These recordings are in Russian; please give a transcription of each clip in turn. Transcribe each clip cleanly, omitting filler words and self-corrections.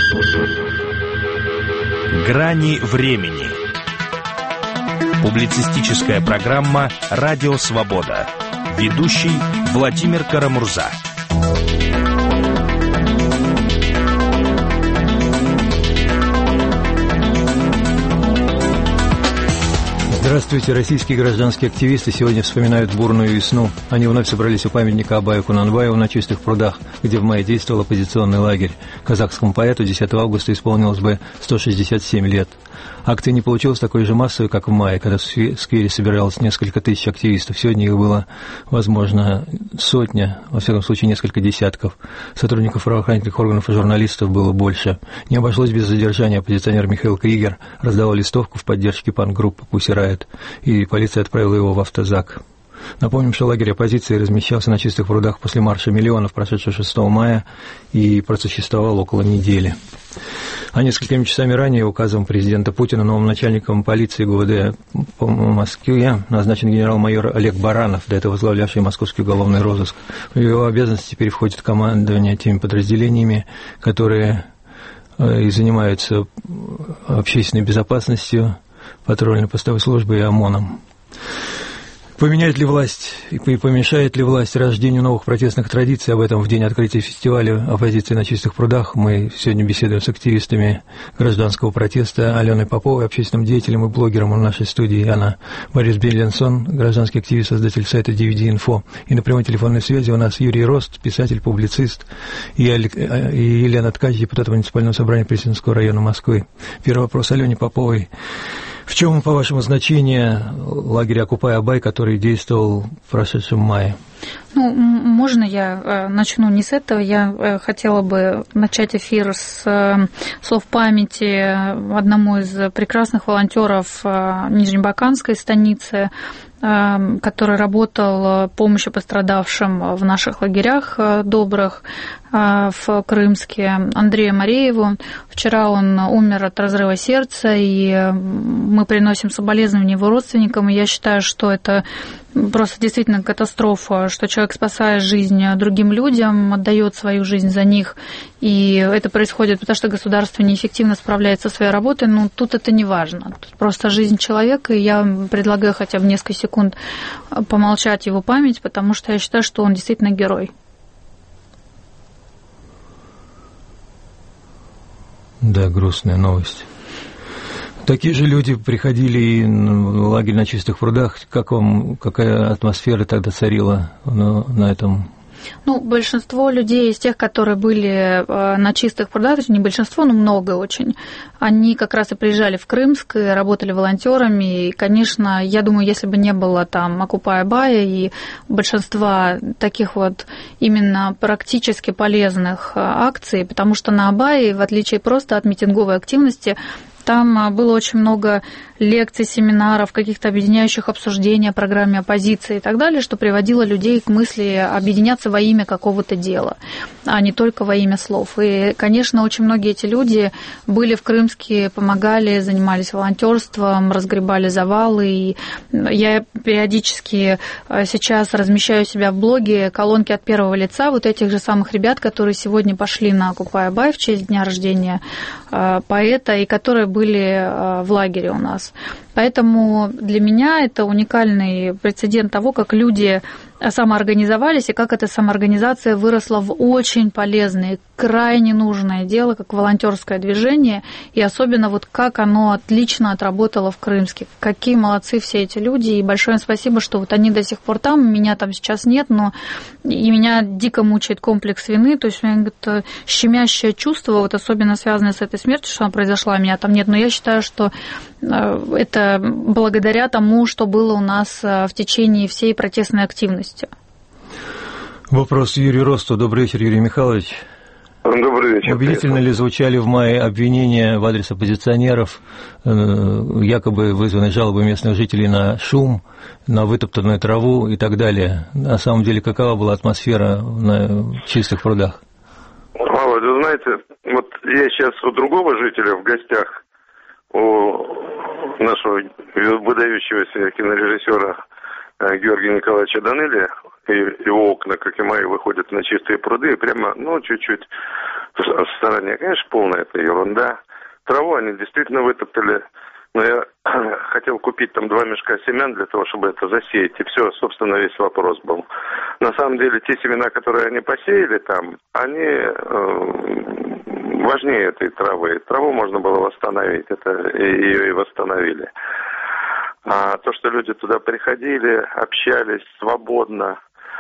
Грани времени. Публицистическая программа «Радио Свобода». Ведущий Владимир Карамурза. Здравствуйте, российские гражданские активисты сегодня вспоминают бурную весну. Они вновь собрались у памятника Абаю Кунанбаеву на Чистых прудах, где в мае действовал оппозиционный лагерь. Казахскому поэту 10 августа исполнилось бы 167 лет. Акция не получилась такой же массовой, как в мае, когда в сквере собиралось несколько тысяч активистов. Сегодня их было, возможно, сотня, во всяком случае, несколько десятков. Сотрудников правоохранительных органов и журналистов было больше. Не обошлось без задержания. Оппозиционер Михаил Кригер раздавал листовку в поддержке панк-группы «Пусси Райот», и полиция отправила его в автозак. Напомним, что лагерь оппозиции размещался на Чистых прудах после марша миллионов, прошедшего 6 мая, и просуществовал около недели. А несколькими часами ранее указом президента Путина новым начальником полиции ГУВД по Москве назначен генерал-майор Олег Баранов, до этого возглавлявший московский уголовный розыск. В его обязанности теперь входит командование теми подразделениями, которые и занимаются общественной безопасностью, патрульно-постовой службой и ОМОНом. Поменяет ли власть и помешает ли власть рождению новых протестных традиций? Об этом в день открытия фестиваля оппозиции на Чистых прудах мы сегодня беседуем с активистами гражданского протеста Аленой Поповой, общественным деятелем и блогером в нашей студии. Она Борис Беленсон, гражданский активист, создатель сайта DVD-Info. И на прямой телефонной связи у нас Юрий Рост, писатель, публицист, и Елена Ткач, депутат муниципального собрания Пресненского района Москвы. Первый вопрос Алене Поповой. В чем, по-вашему, значение лагеря «Окупай-Абай», который действовал в прошедшем мае? Ну, можно я начну не с этого? Я хотела бы начать эфир с слов памяти одному из прекрасных волонтеров Нижнебаканской станицы, который работал помощью пострадавшим в наших лагерях добрых в Крымске, Андрею Марееву. Вчера он умер от разрыва сердца, и мы приносим соболезнования его родственникам, и я считаю, что это просто действительно катастрофа, что человек, спасая жизнь другим людям, отдает свою жизнь за них, и это происходит потому, что государство неэффективно справляется со своей работой. Но тут это не важно. Тут просто жизнь человека, и я предлагаю хотя бы несколько секунд помолчать его память, потому что я считаю, что он действительно герой. Да, грустная новость. Такие же люди приходили в лагерь на Чистых прудах. Какая атмосфера тогда царила на этом? Ну, большинство людей из тех, которые были на Чистых прудах, не большинство, но много очень, они как раз и приезжали в Крымск и работали волонтерами. И, конечно, я думаю, если бы не было там Окупай-Абая и большинства таких вот именно практически полезных акций, потому что на Абае, в отличие просто от митинговой активности, там было очень много лекций, семинаров, каких-то объединяющих обсуждений о программе оппозиции и так далее, что приводило людей к мысли объединяться во имя какого-то дела, а не только во имя слов. И, конечно, очень многие эти люди были в Крымске, помогали, занимались волонтерством, разгребали завалы. И я периодически сейчас размещаю у себя в блоге колонки от первого лица вот этих же самых ребят, которые сегодня пошли на Окупай-Абай в честь дня рождения поэта и которые были в лагере у нас. Поэтому для меня это уникальный прецедент того, как люди самоорганизовались и как эта самоорганизация выросла в очень полезное, крайне нужное дело, как волонтерское движение, и особенно вот как оно отлично отработало в Крымске. Какие молодцы все эти люди, и большое им спасибо, что вот они до сих пор там, меня там сейчас нет, но и меня дико мучает комплекс вины, то есть у меня это щемящее чувство, вот особенно связанное с этой смертью, что она произошла, меня там нет, но я считаю, что это благодаря тому, что было у нас в течение всей протестной активности. Вопрос Юрию Росту. Добрый вечер, Юрий Михайлович. Добрый вечер. Убедительно ли звучали в мае обвинения в адрес оппозиционеров, якобы вызванные жалобы местных жителей на шум, на вытоптанную траву и так далее? На самом деле, какова была атмосфера на Чистых прудах? Володь, вы знаете, вот я сейчас у другого жителя в гостях, у нашего выдающегося кинорежиссера Георгия Николаевича Данелия, и его окна, как и мои, выходят на Чистые пруды, и прямо, чуть-чуть старания, конечно, полная это ерунда. Траву они действительно вытоптали. Но я хотел купить там 2 мешка семян для того, чтобы это засеять. И все, собственно, весь вопрос был. На самом деле, те семена, которые они посеяли там, они важнее этой травы. Траву можно было восстановить, ее и восстановили. А то, что люди туда приходили, общались свободно,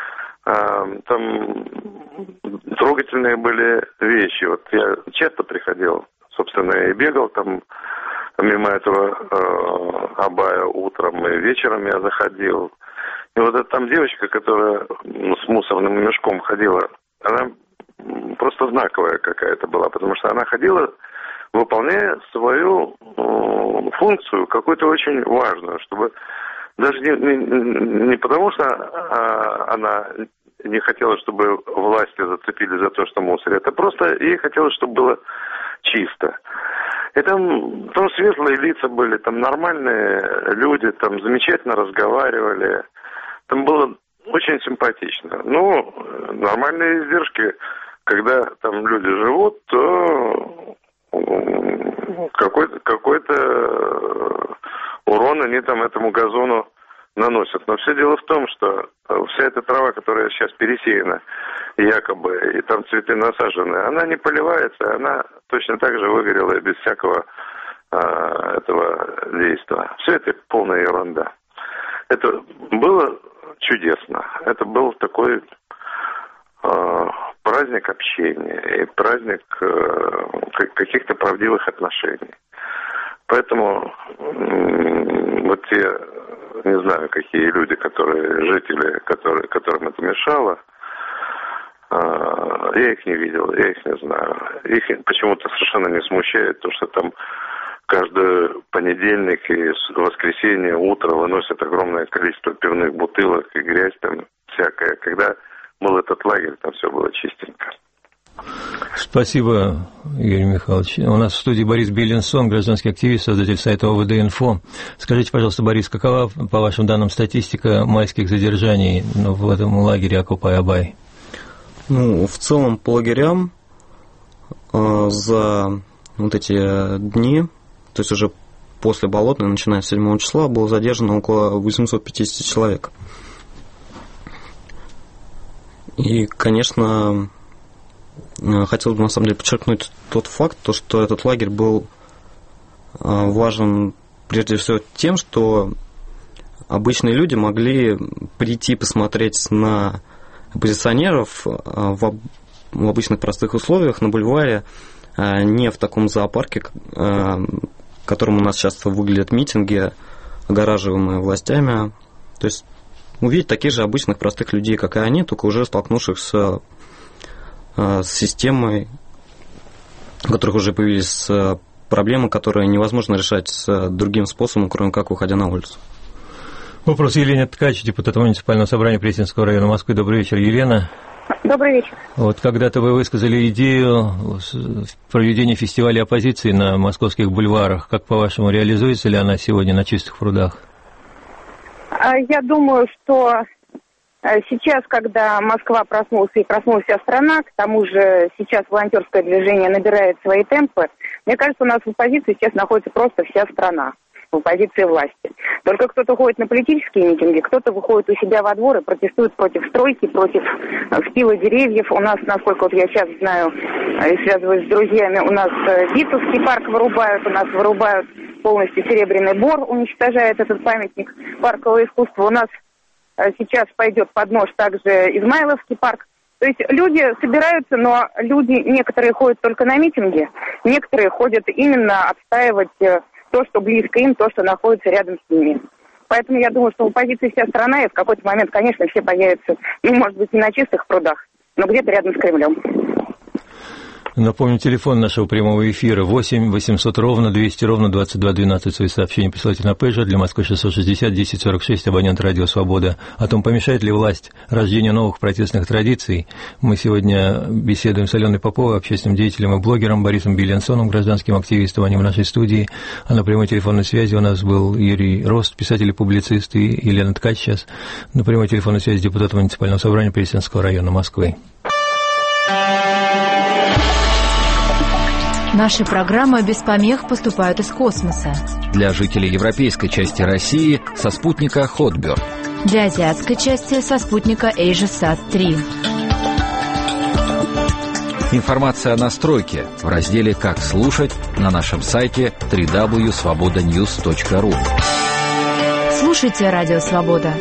там трогательные были вещи. Вот я часто приходил, собственно, и бегал там мимо этого Абая утром, и вечером я заходил. И вот эта там девочка, которая с мусорным мешком ходила, она просто знаковая какая-то была, потому что она ходила, выполняя свою функцию, какую-то очень важную, чтобы даже не потому, что она не хотела, чтобы власти зацепили за то, что мусорят, это просто ей хотелось, чтобы было чисто. И там светлые лица были, там нормальные люди, там замечательно разговаривали. Там было очень симпатично. Ну, нормальные издержки, когда там люди живут, то какой-то урон они там этому газону наносят. Но все дело в том, что вся эта трава, которая сейчас пересеяна, якобы, и там цветы насажены, она не поливается, она точно так же выгорела и без всякого этого действия. Все это полная ерунда. Это было чудесно. Это был такой праздник общения и праздник каких-то правдивых отношений. Поэтому вот те, не знаю, какие люди, жители, которым это мешало, я их не видел, я их не знаю. Их почему-то совершенно не смущает то, что там каждый понедельник и воскресенье утро выносят огромное количество пивных бутылок и грязь там всякая. Когда был этот лагерь, там все было чистенько. Спасибо, Юрий Михайлович. У нас в студии Борис Беленсон, гражданский активист, создатель сайта ОВД-Инфо. Скажите, пожалуйста, Борис, какова, по вашим данным, статистика майских задержаний в этом лагере Акопай-Абай? Ну, в целом по лагерям за вот эти дни, то есть уже после Болотной, начиная с 7 числа, было задержано около 850 человек. И, конечно, хотел бы на самом деле подчеркнуть тот факт, что этот лагерь был важен прежде всего тем, что обычные люди могли прийти посмотреть на оппозиционеров в обычных простых условиях на бульваре, не в таком зоопарке, которым у нас часто выглядят митинги, огораживаемые властями. То есть увидеть таких же обычных простых людей, как и они, только уже столкнувшихся с системой, у которых уже появились проблемы, которые невозможно решать другим способом, кроме как выходя на улицу. Вопрос Елене Ткач, депутат муниципального собрания Пресненского района Москвы. Добрый вечер, Елена. Добрый вечер. Вот когда-то вы высказали идею проведения фестиваля оппозиции на московских бульварах. Как, по-вашему, реализуется ли она сегодня на Чистых прудах? Я думаю, что сейчас, когда Москва проснулась и проснулась вся страна, к тому же сейчас волонтерское движение набирает свои темпы, мне кажется, у нас в оппозиции сейчас находится просто вся страна, в оппозиции власти. Только кто-то ходит на политические митинги, кто-то выходит у себя во двор и протестует против стройки, против спила деревьев. У нас, насколько вот я сейчас знаю и связываюсь с друзьями, у нас Витовский парк вырубают, у нас вырубают полностью Серебряный Бор, уничтожает этот памятник паркового искусства. У нас сейчас пойдет под нож также Измайловский парк. То есть люди собираются, но люди, некоторые ходят только на митинги, некоторые ходят именно отстаивать то, что близко им, то, что находится рядом с ними. Поэтому я думаю, что в оппозиции вся страна, и в какой-то момент, конечно, все появятся, может быть, не на Чистых прудах, но где-то рядом с Кремлем. Напомню, телефон нашего прямого эфира 8 800 ровно 200 ровно 22 12. Свои сообщения присылайте на пейджер для Москвы 660 1046, абонент Радио Свобода. О том, помешает ли власть рождению новых протестных традиций, мы сегодня беседуем с Аленой Поповой, общественным деятелем и блогером, Борисом Беленсоном, гражданским активистом. Они в нашей студии. А на прямой телефонной связи у нас был Юрий Рост, писатель и публицист, и Елена Ткач сейчас на прямой телефонной связи депутат муниципального собрания Пресненского района Москвы. Наши программы без помех поступают из космоса. Для жителей европейской части России со спутника Hotbird. Для азиатской части со спутника AsiaSat-3. Информация о настройке в разделе «Как слушать» на нашем сайте www.svobodanews.ru. Слушайте Радио Свобода.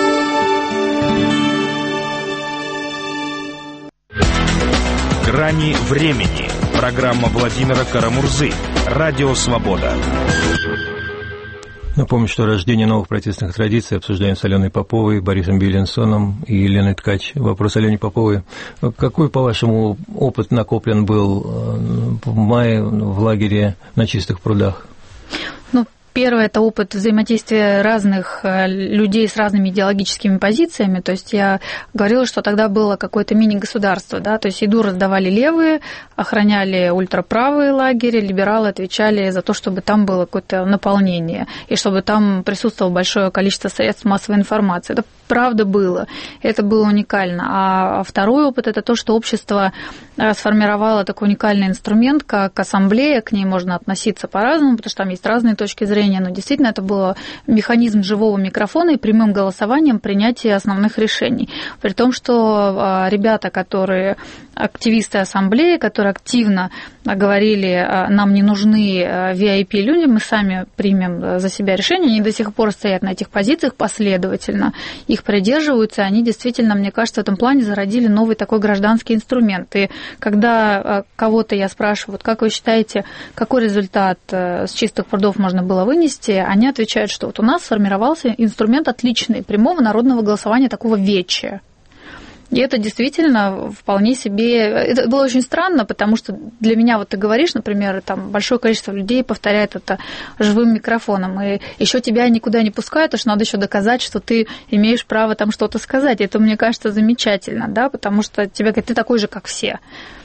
«Грани времени». Программа Владимира Карамурзы. Радио «Свобода». Напомню, что рождение новых протестных традиций обсуждаем с Аленой Поповой, Борисом Беленсоном и Еленой Ткач. Вопрос Алене Поповой. Какой, по-вашему, опыт накоплен был в мае в лагере на Чистых прудах? Первое – это опыт взаимодействия разных людей с разными идеологическими позициями. То есть я говорила, что тогда было какое-то мини-государство. Да? То есть еду раздавали левые, охраняли ультраправые лагеря, либералы отвечали за то, чтобы там было какое-то наполнение и чтобы там присутствовало большое количество средств массовой информации. Это правда было. Это было уникально. А второй опыт – это то, что общество сформировало такой уникальный инструмент, как ассамблея. К ней можно относиться по-разному, потому что там есть разные точки зрения. Но действительно это был механизм живого микрофона и прямым голосованием принятия основных решений. При том, что ребята, которые активисты ассамблеи, которые активно говорили, нам не нужны VIP-люди, мы сами примем за себя решение, они до сих пор стоят на этих позициях последовательно, их придерживаются, они действительно, мне кажется, в этом плане зародили новый такой гражданский инструмент. И когда кого-то я спрашиваю, вот как вы считаете, какой результат с Чистых прудов можно было вынести, они отвечают, что вот у нас сформировался инструмент отличный, прямого народного голосования, такого вечия. И это действительно вполне себе... Это было очень странно, потому что для меня, вот ты говоришь, например, там большое количество людей повторяет это живым микрофоном, и еще тебя никуда не пускают, потому что надо еще доказать, что ты имеешь право там что-то сказать. Это, мне кажется, замечательно, да, потому что тебе говорят, ты такой же, как все.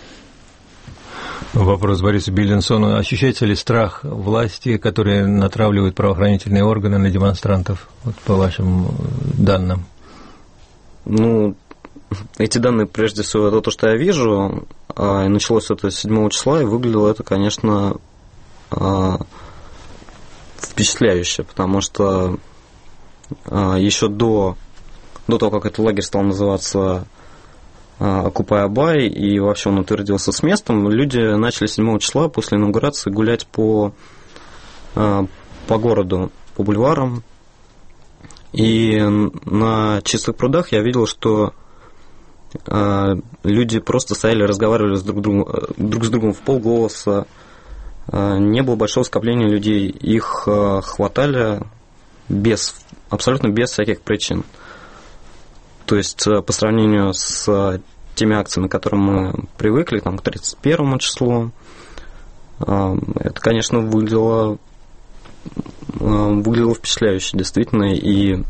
Вопрос Борису Беленсону. Ощущается ли страх власти, которые натравливают правоохранительные органы на демонстрантов, вот по вашим данным? Эти данные, прежде всего, это то, что я вижу, и началось это 7 числа, и выглядело это, конечно, впечатляюще, потому что еще до того, как этот лагерь стал называться Окупай Абай, и вообще он утвердился с местом, люди начали 7 числа после инаугурации гулять по городу, по бульварам, и на Чистых прудах я видел, что люди просто стояли, разговаривали друг с другом в полголоса, не было большого скопления людей, их хватали абсолютно без всяких причин. То есть по сравнению с теми акциями, к которым мы привыкли, там, к 31 числу, это, конечно, выглядело впечатляюще, действительно, и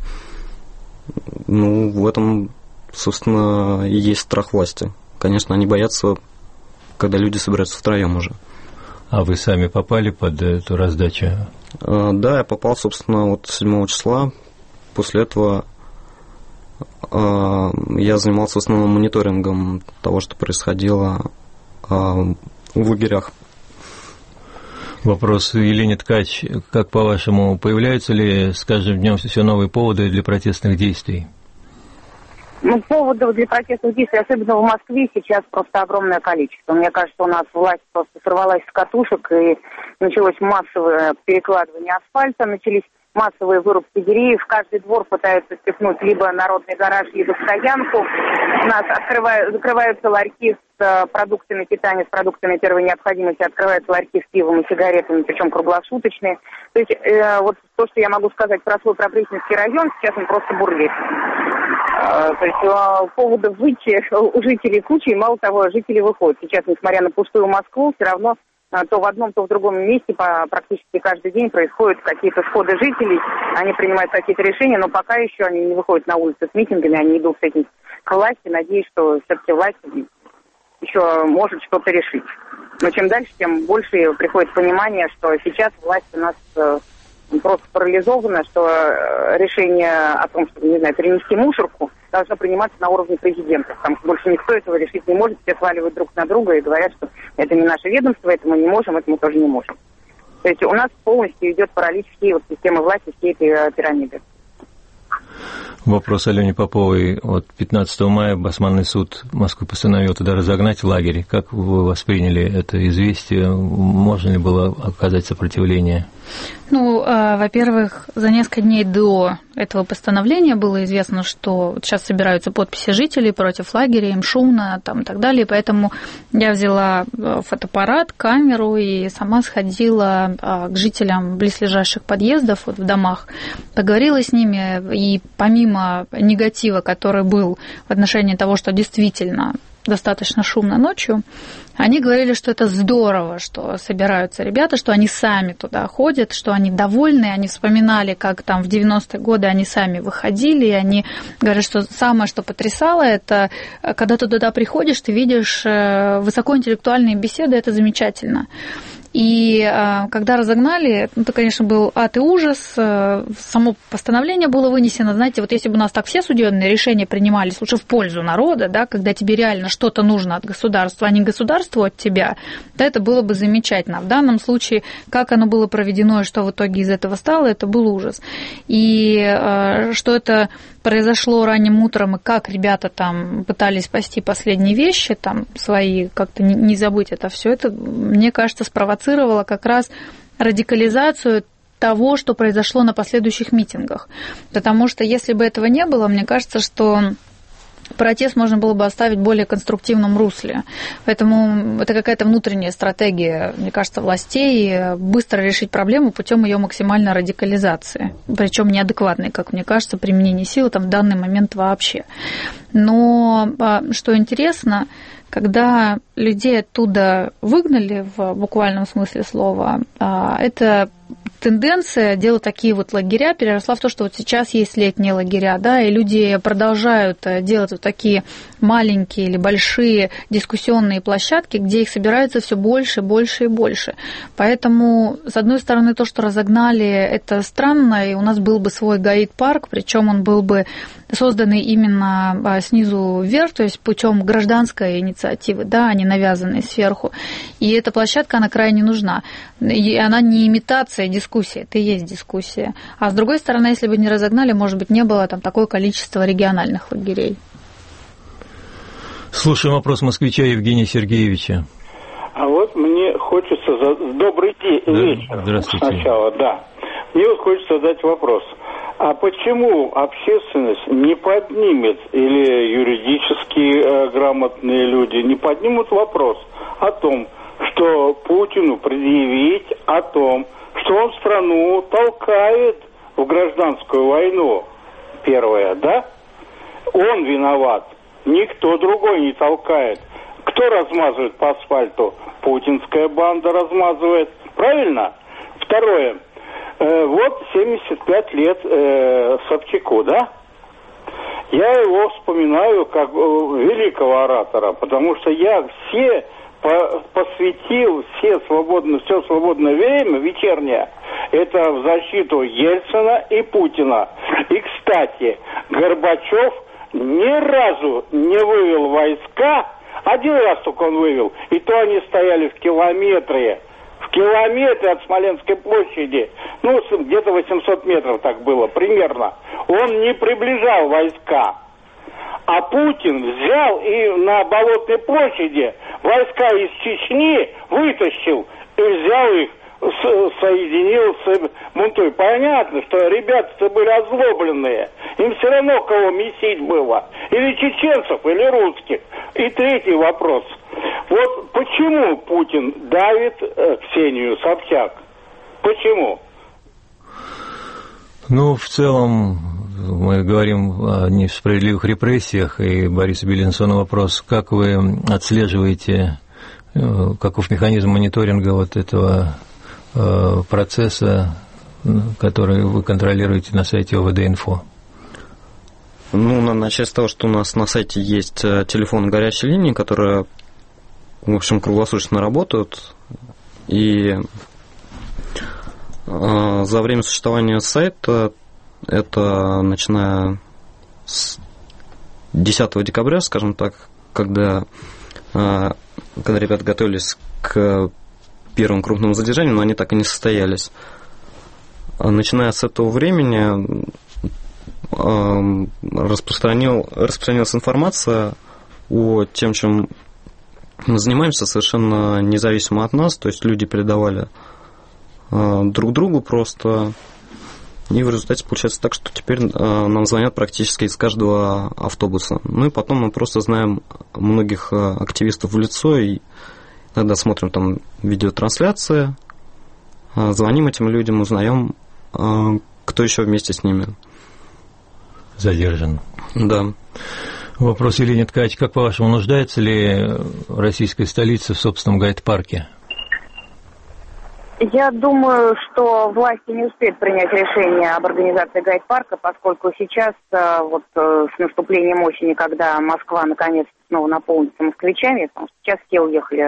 в этом, собственно, и есть страх власти. Конечно, они боятся, когда люди собираются втроем уже. А вы сами попали под эту раздачу? Да, я попал, собственно, вот 7 числа. После этого я занимался в основном мониторингом того, что происходило в лагерях. Вопрос Елене Ткач. Как, по-вашему, появляются ли с каждым днем все новые поводы для протестных действий? Поводов для протестных действий, особенно в Москве, сейчас просто огромное количество. Мне кажется, у нас власть просто сорвалась с катушек, и началось массовое перекладывание асфальта, начались массовые вырубки деревьев. Каждый двор пытается впихнуть либо народный гараж, либо стоянку. У нас закрываются ларьки с продуктами питания, с продуктами первой необходимости, открываются ларьки с пивом и сигаретами, причем круглосуточные. То есть вот то, что я могу сказать про свой Прабрежневский район, сейчас он просто бурлит. То есть поводов выйти у жителей куча, и мало того, жители выходят. Сейчас, несмотря на пустую Москву, все равно то в одном, то в другом месте практически каждый день происходят какие-то сходы жителей, они принимают какие-то решения, но пока еще они не выходят на улицы с митингами, они идут с этим к власти, надеюсь, что все-таки власть еще может что-то решить. Но чем дальше, тем больше приходит понимание, что сейчас власть у нас просто парализована, что решение о том, чтобы, перенести мусорку, должно приниматься на уровне президента, потому что больше никто этого решить не может, все сваливают друг на друга и говорят, что это не наше ведомство, это мы не можем, это мы тоже не можем. То есть у нас полностью идет паралич всей вот системы власти, всей этой пирамиды. Вопрос Алене Поповой. Вот 15 мая Басманный суд Москвы постановил туда разогнать лагерь. Как вы восприняли это известие? Можно ли было оказать сопротивление? Ну, во-первых, за несколько дней до этого постановления было известно, что сейчас собираются подписи жителей против лагеря, им шумно там, и так далее, поэтому я взяла фотоаппарат, камеру и сама сходила к жителям близлежащих подъездов вот в домах, поговорила с ними, и помимо негатива, который был в отношении того, что действительно достаточно шумно ночью, они говорили, что это здорово, что собираются ребята, что они сами туда ходят, что они довольны, они вспоминали, как там в 90-е годы они сами выходили, и они говорят, что самое, что потрясало, это когда ты туда приходишь, ты видишь высокоинтеллектуальные беседы, это замечательно. И когда разогнали, это, конечно, был ад и ужас, само постановление было вынесено, знаете, вот если бы у нас так все судебные решения принимались лучше в пользу народа, да, когда тебе реально что-то нужно от государства, а не государству от тебя, да, это было бы замечательно. В данном случае, как оно было проведено и что в итоге из этого стало, это был ужас. И что это произошло ранним утром, и как ребята там пытались спасти последние вещи, там свои, как-то не забыть это все, это, мне кажется, спровоцировало как раз радикализацию того, что произошло на последующих митингах. Потому что если бы этого не было, мне кажется, что протест можно было бы оставить в более конструктивном русле. Поэтому это какая-то внутренняя стратегия, мне кажется, властей быстро решить проблему путем ее максимальной радикализации. Причем неадекватной, как мне кажется, применение силы там в данный момент вообще. Но что интересно, когда людей оттуда выгнали в буквальном смысле слова, это тенденция делать такие вот лагеря переросла в то, что вот сейчас есть летние лагеря, да, и люди продолжают делать вот такие маленькие или большие дискуссионные площадки, где их собирается все больше, больше и больше. Поэтому, с одной стороны, то, что разогнали, это странно, и у нас был бы свой гайд-парк, причем он был бы созданный именно снизу вверх, то есть путем гражданской инициативы, да, а не навязанной сверху. И эта площадка, она крайне нужна. И она не имитация дискуссии, это и есть дискуссия. А с другой стороны, если бы не разогнали, может быть, не было там такое количество региональных лагерей. Слушаем вопрос москвича Евгения Сергеевича. А вот мне хочется... Добрый день, вечер. Здравствуйте. Сначала, да. Мне вот хочется задать вопрос. А почему общественность не поднимет, или юридически грамотные люди не поднимут вопрос о том, что Путину предъявить о том, что он страну толкает в гражданскую войну, первое, да? Он виноват, никто другой не толкает. Кто размазывает по асфальту? Путинская банда размазывает, правильно? Второе, вот 75 лет Собчаку, да? Я его вспоминаю как великого оратора, потому что я посвятил все свободное время вечернее, это в защиту Ельцина и Путина. И, кстати, Горбачев ни разу не вывел войска, один раз только он вывел, и то они стояли в километре от Смоленской площади, ну, где-то 800 метров так было, примерно. Он не приближал войска. А Путин взял и на Болотной площади войска из Чечни вытащил и взял их, соединил с Мунтой. Понятно, что ребята-то были озлобленные. Им все равно кого месить было. Или чеченцев, или русских. И третий вопрос. Вот почему Путин давит Ксению Собчак? Почему? Ну, в целом, мы говорим о несправедливых репрессиях, и Борису Беленсону вопрос, как вы отслеживаете, каков механизм мониторинга вот этого процесса, который вы контролируете на сайте ОВД-Инфо? Ну, надо начать с того, что у нас на сайте есть телефон горячей линии, которая, в общем, круглосуточно работает, и за время существования сайта, это начиная с 10 декабря, скажем так, когда ребята готовились к первым крупным задержаниям, но они так и не состоялись. Начиная с этого времени распространилась информация о тем, чем мы занимаемся, совершенно независимо от нас, то есть люди передавали друг другу просто, и в результате получается так, что теперь нам звонят практически из каждого автобуса. Ну и потом мы просто знаем многих активистов в лицо, и иногда смотрим там видеотрансляции, звоним этим людям, узнаем, кто еще вместе с ними задержан. Да. Вопрос Елене Ткач. Как, по-вашему, нуждается ли российская столица в собственном гайд-парке? Я думаю, что власти не успеют принять решение об организации гайд-парка, поскольку сейчас, вот с наступлением осени, когда Москва наконец снова наполнится москвичами, потому что сейчас все уехали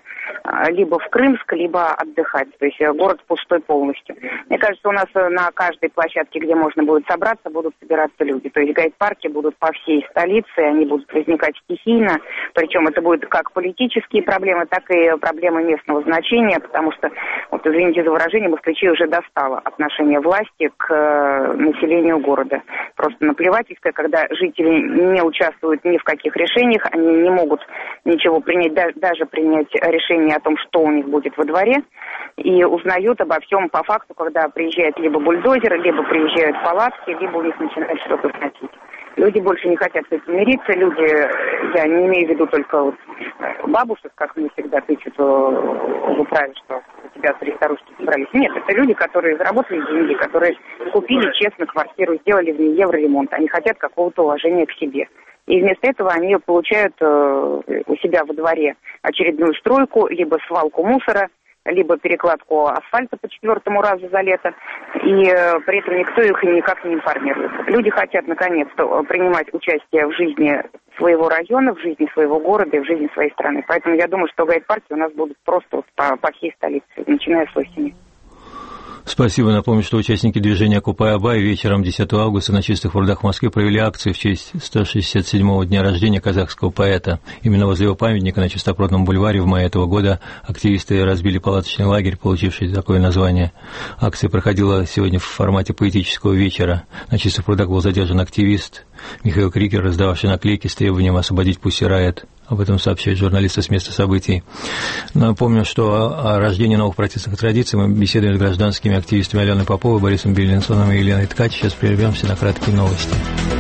либо в Крымск, либо отдыхать, то есть город пустой полностью. Мне кажется, у нас на каждой площадке, где можно будет собраться, будут собираться люди. То есть гайд-парки будут по всей столице, они будут возникать стихийно, причем это будут как политические проблемы, так и проблемы местного значения, потому что, вот извините за выражение, москвичей уже достало отношение власти к населению города. Просто наплевательское, когда жители не участвуют ни в каких решениях, они не могут ничего принять, даже принять решение о том, что у них будет во дворе, и узнают обо всем по факту, когда приезжает либо бульдозер, либо приезжают палатки, либо у них начинают что-то сносить. Люди больше не хотят с этим мириться, люди, я не имею в виду только вот бабушек, как мне всегда тычут в управе, что у тебя три старушки собрались. Нет, это люди, которые заработали деньги, которые купили честно квартиру, сделали в ней евроремонт, они хотят какого-то уважения к себе. И вместо этого они получают у себя во дворе очередную стройку, либо свалку мусора, либо перекладку асфальта по 4-му разу за лето, и при этом никто их никак не информирует. Люди хотят, наконец-то, принимать участие в жизни своего района, в жизни своего города и в жизни своей страны. Поэтому я думаю, что гайд-парки у нас будут просто вот по всей столице, начиная с осени. Спасибо. Напомню, что участники движения «Окупай Абай» вечером 10 августа на Чистых прудах в Москве провели акцию в честь 167-го дня рождения казахского поэта. Именно возле его памятника на Чистопрудном бульваре в мае этого года активисты разбили палаточный лагерь, получивший такое название. Акция проходила сегодня в формате поэтического вечера. На Чистых прудах был задержан активист Михаил Крикер, раздававший наклейки с требованием освободить Pussy Riot. Об этом сообщают журналисты с места событий. Напомню, что о рождении новых протестных традиций мы беседуем с гражданскими активистами Аленой Поповой, Борисом Беллинсоном и Еленой Ткач. Сейчас прервемся на краткие новости.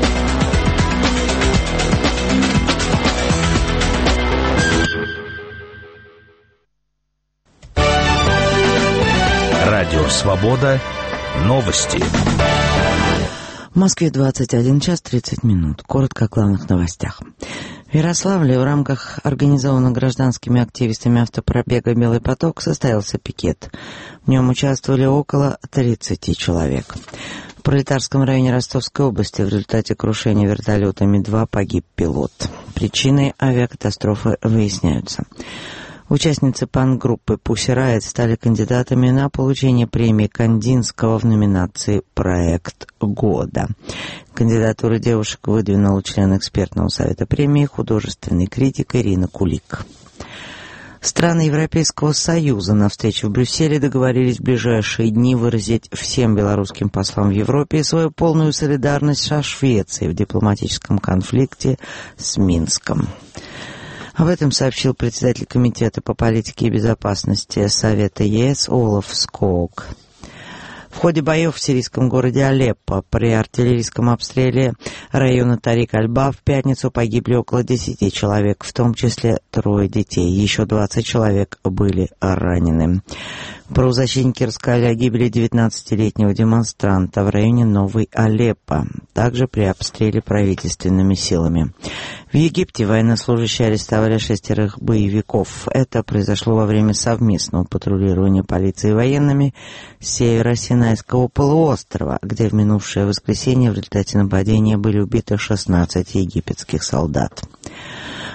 Радио «Свобода». Новости. В Москве 21 час 30 минут. Коротко о главных новостях. В Ярославле в рамках организованного гражданскими активистами автопробега «Белый поток» состоялся пикет. В нем участвовали около 30 человек. В Пролетарском районе Ростовской области в результате крушения вертолета Ми-2 погиб пилот. Причины авиакатастрофы выясняются. Участницы панк-группы Pussy Riot стали кандидатами на получение премии Кандинского в номинации «Проект года». Кандидатуру девушек выдвинул член экспертного совета премии, художественный критик Ирина Кулик. Страны Европейского Союза на встрече в Брюсселе договорились в ближайшие дни выразить всем белорусским послам в Европе свою полную солидарность со Швецией в дипломатическом конфликте с Минском. Об этом сообщил председатель Комитета по политике и безопасности Совета ЕС Олаф Ског. В ходе боев в сирийском городе Алеппо при артиллерийском обстреле района Тарик-Аль-Ба в пятницу погибли около 10 человек, в том числе 3 детей. Еще 20 человек были ранены. Правозащитники рассказали о гибели 19-летнего демонстранта в районе Новой Алеппо, также при обстреле правительственными силами. В Египте военнослужащие арестовали 6 боевиков. Это произошло во время совместного патрулирования полиции и военными с Северо-Синайского полуострова, где в минувшее воскресенье в результате нападения были убиты 16 египетских солдат.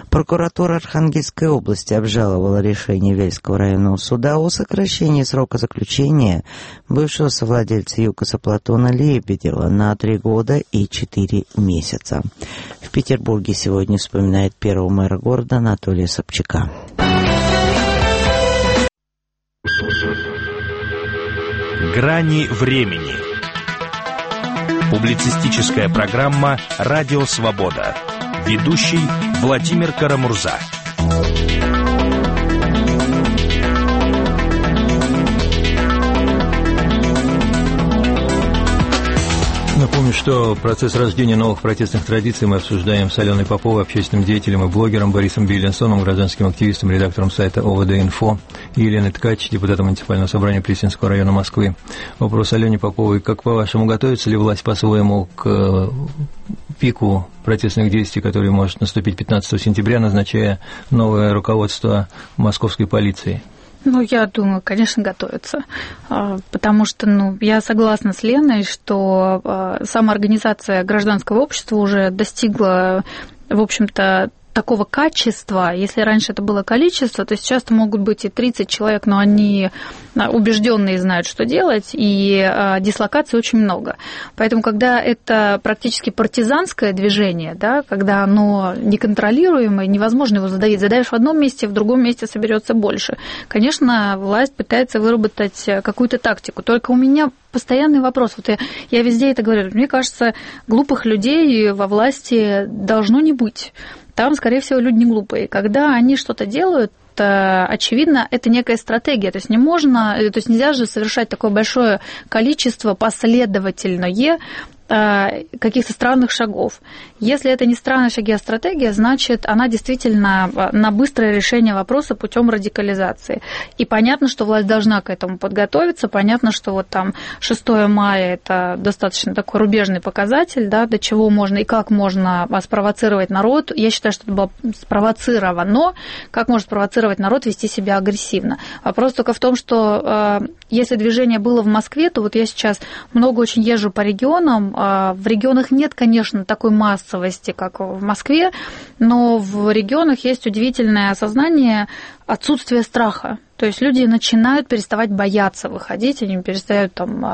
Прокуратура Архангельской области обжаловала решение Вельского районного суда о сокращении срока заключения бывшего совладельца ЮКОСа Платона Лебедева на 3 года и 4 месяца. В Петербурге сегодня вспоминает первого мэра города Анатолия Собчака. Грани времени. Публицистическая программа «Радио Свобода». Ведущий Владимир Карамурза. Напомню, что процесс рождения новых протестных традиций мы обсуждаем с Аленой Поповой, общественным деятелем и блогером, Борисом Биллинсоном, гражданским активистом, редактором сайта ОВД-Инфо, и Еленой Ткач, депутатом муниципального собрания Плесенского района Москвы. Вопрос Алене Поповой. Как, по-вашему, готовится ли власть по-своему к пику протестных действий, который может наступить 15 сентября, назначая новое руководство московской полиции? Я думаю, конечно, готовится, потому что, я согласна с Леной, что самоорганизация гражданского общества уже достигла, в общем-то, такого качества. Если раньше это было количество, то сейчас это могут быть и 30 человек, но они убежденные знают, что делать, и дислокаций очень много. Поэтому, когда это практически партизанское движение, да, когда оно неконтролируемое, невозможно его задавить. Задаешь в одном месте, в другом месте соберется больше. Конечно, власть пытается выработать какую-то тактику. Только у меня постоянный вопрос. Я везде это говорю. Мне кажется, глупых людей во власти должно не быть. Там, скорее всего, люди не глупые. Когда они что-то делают, очевидно, это некая стратегия. То есть нельзя же совершать такое большое количество последовательное каких-то странных шагов. Если это не странные шаги, а стратегия, значит, она действительно на быстрое решение вопроса путем радикализации. И понятно, что власть должна к этому подготовиться, понятно, что 6 мая – это достаточно такой рубежный показатель, да, до чего можно и как можно спровоцировать народ. Я считаю, что это было спровоцировано, как может спровоцировать народ вести себя агрессивно. Вопрос только в том, что если движение было в Москве, то я сейчас много очень езжу по регионам. В регионах нет, конечно, такой массовости, как в Москве, но в регионах есть удивительное осознание отсутствия страха. То есть люди начинают переставать бояться выходить, они перестают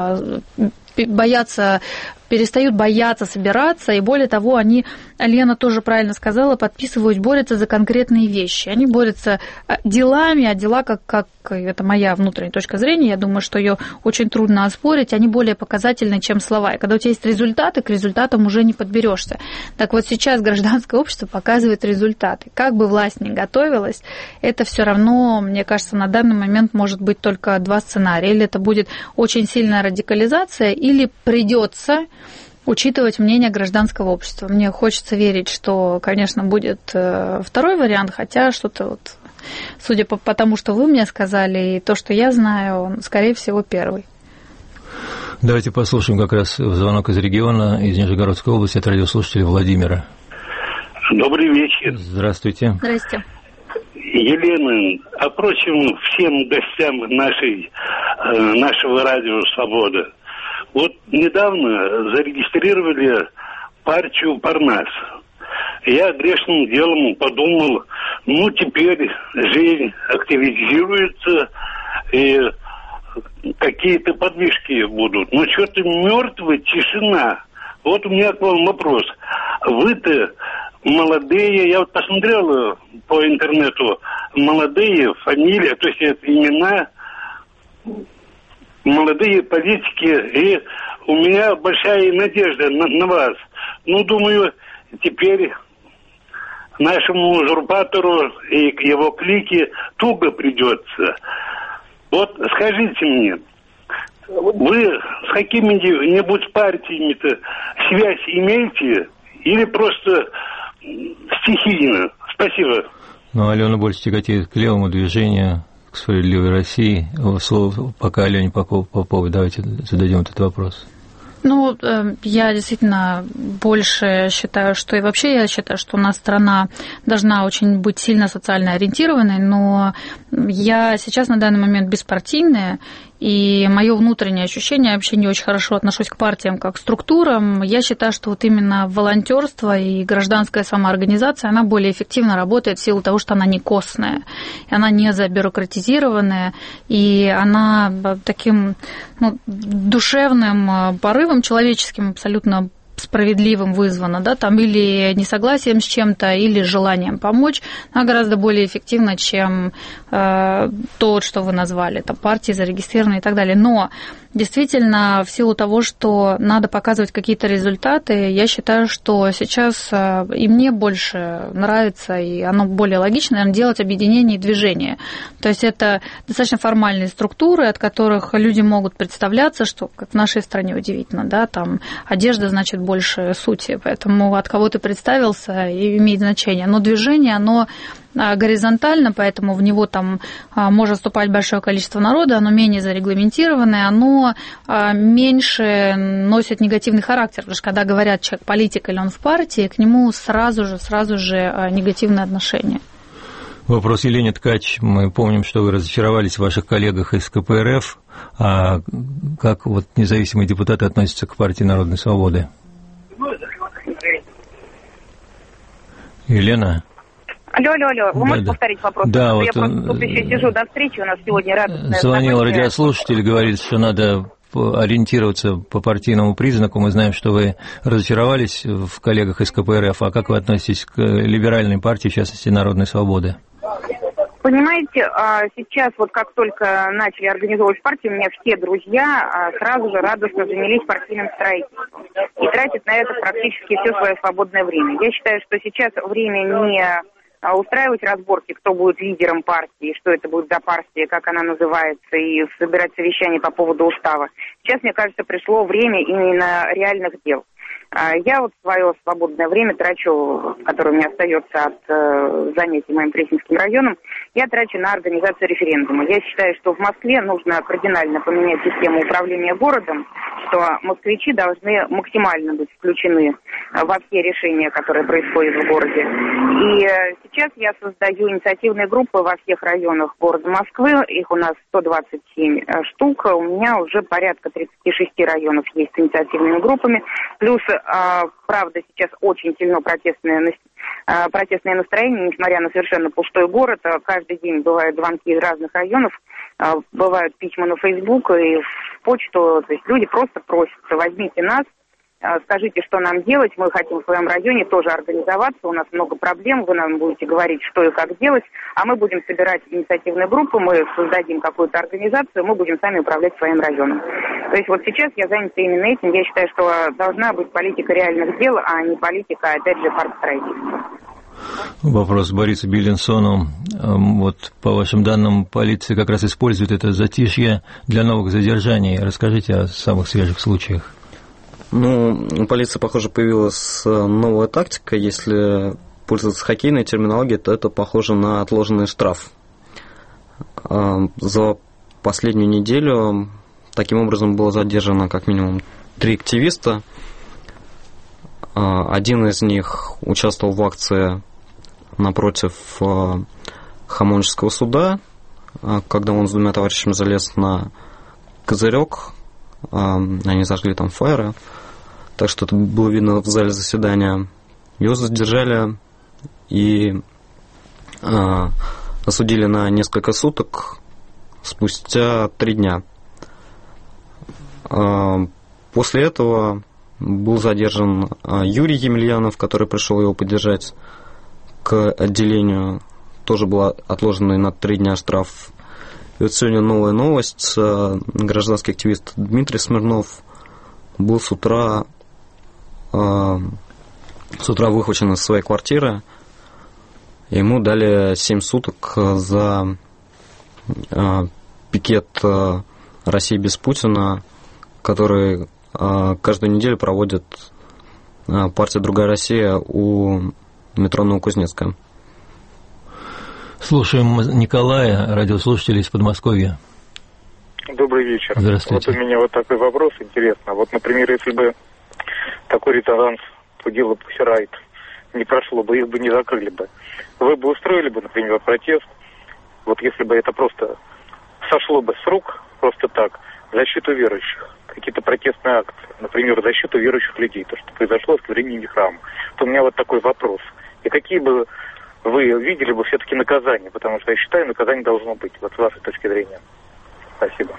перестают бояться собираться, и более того, Лена тоже правильно сказала, борются за конкретные вещи. Они борются делами, а дела, как это моя внутренняя точка зрения, я думаю, что ее очень трудно оспорить, они более показательны, чем слова. И когда у тебя есть результаты, к результатам уже не подберешься. Так вот сейчас гражданское общество показывает результаты. Как бы власть ни готовилась, это все равно, мне кажется, на данный момент может быть только два сценария. Или это будет очень сильная радикализация, или придется учитывать мнение гражданского общества. Мне хочется верить, что, конечно, будет второй вариант, хотя что-то судя по тому, что вы мне сказали, и то, что я знаю, он, скорее всего, первый. Давайте послушаем как раз звонок из региона, из Нижегородской области, от радиослушателя Владимира. Добрый вечер. Здравствуйте. Здрасте. Елена, а впрочем, всем гостям нашего радио «Свобода». Недавно зарегистрировали партию «Парнас». Я грешным делом подумал, теперь жизнь активизируется, и какие-то подвижки будут. Но что-то мертвая тишина. У меня к вам вопрос. Вы-то молодые, я посмотрел по интернету, молодые фамилии, то есть это имена, молодые политики, и у меня большая надежда на вас. Думаю, теперь нашему узурпатору и к его клике туго придется. Скажите мне, вы с какими-нибудь партиями-то связь имеете или просто стихийно? Спасибо. Алена больше тяготеет к левому движению, к «Справедливой России». Слово пока Алене Поповой. Давайте зададим этот вопрос. Ну, я действительно больше считаю, что и вообще я считаю, что у нас страна должна очень быть сильно социально ориентированной, но я сейчас на данный момент беспартийная, и мое внутреннее ощущение, я вообще не очень хорошо отношусь к партиям как к структурам. Я считаю, что вот именно волонтерство и гражданская самоорганизация, она более эффективно работает в силу того, что она не костная, она не забюрократизированная, и она таким душевным порывом человеческим абсолютно справедливым вызвано, да, там или несогласием с чем-то, или желанием помочь, она гораздо более эффективна, чем то, что вы назвали, там, партии зарегистрированные и так далее. Но действительно, в силу того, что надо показывать какие-то результаты, я считаю, что сейчас и мне больше нравится, и оно более логично, наверное, делать объединение и движение. То есть это достаточно формальные структуры, от которых люди могут представляться, что, как в нашей стране удивительно, да, там одежда значит больше сути, поэтому от кого ты представился и имеет значение. Но движение, оно горизонтально, поэтому в него там может вступать большое количество народа, оно менее зарегламентированное, оно меньше носит негативный характер, потому что когда говорят, человек политик или он в партии, к нему сразу же негативное отношение. Вопрос Елене Ткач. Мы помним, что вы разочаровались в ваших коллегах из КПРФ. А как вот независимые депутаты относятся к партии Народной Свободы? Елена? Алло, вы можете повторить вопрос? Да, я просто тут еще сижу до встречи, у нас сегодня радостная звонил радиослушатель, говорит, что надо ориентироваться по партийному признаку. Мы знаем, что вы разочаровались в коллегах из КПРФ. А как вы относитесь к либеральной партии, в частности, Народной Свободы? Понимаете, сейчас вот как только начали организовывать партию, у меня все друзья сразу же радостно занялись партийным строительством и тратят на это практически все свое свободное время. Я считаю, что сейчас время не устраивать разборки, кто будет лидером партии, что это будет за партия, как она называется, и собирать совещания по поводу устава. Сейчас, мне кажется, пришло время именно реальных дел. Я вот свое свободное время трачу, которое у меня остается от занятий моим Пресненским районом, я трачу на организацию референдума. Я считаю, что в Москве нужно кардинально поменять систему управления городом, что москвичи должны максимально быть включены во все решения, которые происходят в городе. И сейчас я создаю инициативные группы во всех районах города Москвы, их у нас 127 штук, у меня уже порядка 36 районов есть с инициативными группами, плюс правда, сейчас очень сильно протестное настроение, несмотря на совершенно пустой город. Каждый день бывают звонки из разных районов, бывают письма на Facebook и в почту. То есть люди просто просятся: возьмите нас, скажите, что нам делать, мы хотим в своем районе тоже организоваться, у нас много проблем, вы нам будете говорить, что и как делать, а мы будем собирать инициативные группы, мы создадим какую-то организацию, мы будем сами управлять своим районом. То есть вот сейчас я занята именно этим. Я считаю, что должна быть политика реальных дел, а не политика, опять же, партстроительства. Вопрос Борису Беленсону. Вот по вашим данным, полиция как раз использует это затишье для новых задержаний. Расскажите о самых свежих случаях. Ну, у полиции, похоже, появилась новая тактика. Если пользоваться хоккейной терминологией, то это похоже на отложенный штраф. За последнюю неделю таким образом было задержано как минимум 3 активиста. Один из них участвовал в акции напротив Хамонежского суда, когда он с 2 товарищами залез на козырек. Они зажгли там фаеры, так что это было видно в зале заседания. Его задержали и осудили на несколько суток спустя 3 дня. После этого был задержан Юрий Емельянов, который пришел его поддержать к отделению. Тоже был отложенный на 3 дня штраф. И вот сегодня новая новость. Гражданский активист Дмитрий Смирнов был с утра выхвачен из своей квартиры. Ему дали 7 суток за пикет «России без Путина», который каждую неделю проводит партия «Другая Россия» у метро Новокузнецкая. Слушаем Николая, радиослушателя из Подмосковья. Добрый вечер. Здравствуйте. Вот у меня вот такой вопрос интересный. Вот, например, если бы такой резонанс судила Pussy Riot не прошло бы, их бы не закрыли бы, вы бы устроили бы, например, протест, вот если бы это просто сошло бы с рук, просто так, в защиту верующих, какие-то протестные акции, например, в защиту верующих людей, то, что произошло в осквернении храма, то у меня вот такой вопрос. И какие бы вы видели бы все-таки наказания, потому что я считаю, наказание должно быть, вот с вашей точки зрения. Спасибо.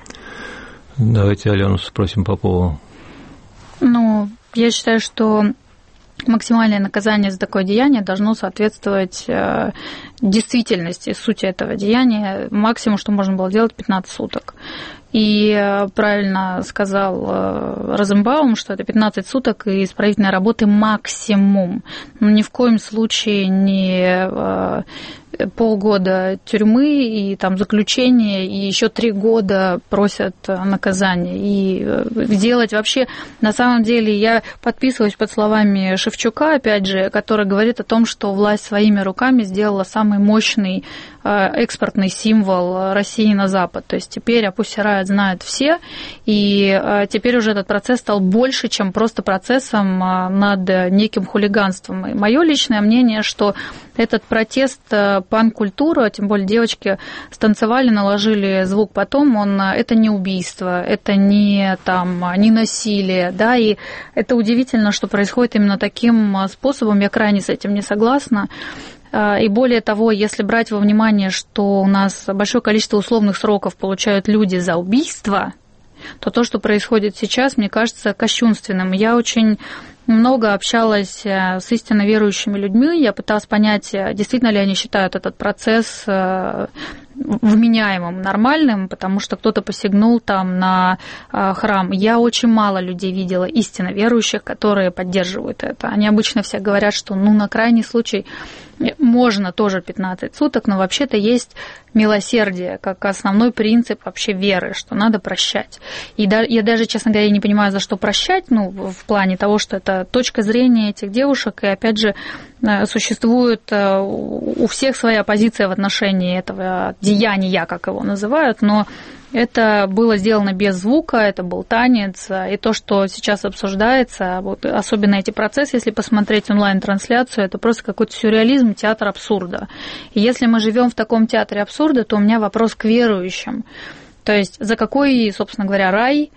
Давайте Алену спросим Попову. Ну, я считаю, что максимальное наказание за такое деяние должно соответствовать действительности, сути этого деяния. Максимум, что можно было делать, 15 суток. И правильно сказал Розенбаум, что это 15 суток и исправительной работы максимум. Но ни в коем случае не полгода тюрьмы и там заключения, и еще 3 года просят наказания. И делать вообще, на самом деле, я подписываюсь под словами Шевчука, опять же, который говорит о том, что власть своими руками сделала самый мощный экспортный символ России на Запад. То есть теперь о Pussy Riot знают все, и теперь уже этот процесс стал больше, чем просто процессом над неким хулиганством. И мое личное мнение, что этот протест панк-культура, тем более девочки станцевали, наложили звук потом, это не убийство, это не насилие, да, и это удивительно, что происходит именно таким способом, я крайне с этим не согласна. И более того, если брать во внимание, что у нас большое количество условных сроков получают люди за убийство, то, что происходит сейчас, мне кажется кощунственным. Я очень много общалась с истинно верующими людьми, я пыталась понять, действительно ли они считают этот процесс вменяемым, нормальным, потому что кто-то посягнул там на храм. Я очень мало людей видела истинно верующих, которые поддерживают это. Они обычно все говорят, что на крайний случай можно тоже 15 суток, но вообще-то есть милосердие как основной принцип вообще веры, что надо прощать. И я даже, честно говоря, не понимаю, за что прощать, в плане того, что это точка зрения этих девушек, и опять же существует у всех своя позиция в отношении этого деяния, как его называют, но это было сделано без звука, это был танец, и то, что сейчас обсуждается, вот особенно эти процессы, если посмотреть онлайн-трансляцию, это просто какой-то сюрреализм, театр абсурда. И если мы живем в таком театре абсурда, то у меня вопрос к верующим. То есть за какой, собственно говоря, рай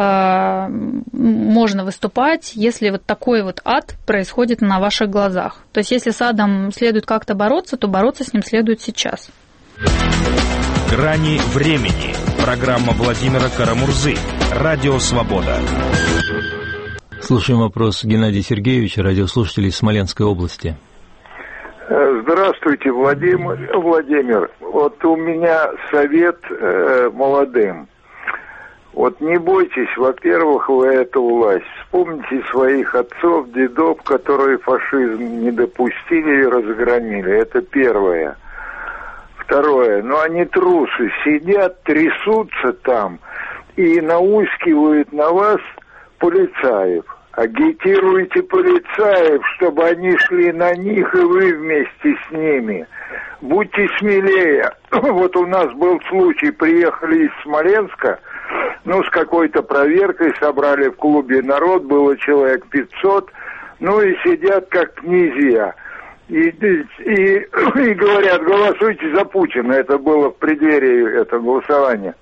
можно выступать, если вот такой вот ад происходит на ваших глазах? То есть если с адом следует как-то бороться, то бороться с ним следует сейчас. «Грани времени». Программа Владимира Карамурзы. Радио «Свобода». Слушаем вопрос Геннадия Сергеевича, радиослушателей из Смоленской области. Здравствуйте, Владимир. Вот у меня совет молодым. Вот не бойтесь, во-первых, вы эту власть. Вспомните своих отцов, дедов, которые фашизм не допустили и разгромили. Это первое. Второе, они трусы, сидят, трясутся там и наускивают на вас полицаев. Агитируйте полицаев, чтобы они шли на них, и вы вместе с ними. Будьте смелее. Вот у нас был случай, приехали из Смоленска, с какой-то проверкой, собрали в клубе народ, было человек 500, и сидят как князья. И говорят, голосуйте за Путина. Это было в преддверии этого голосования.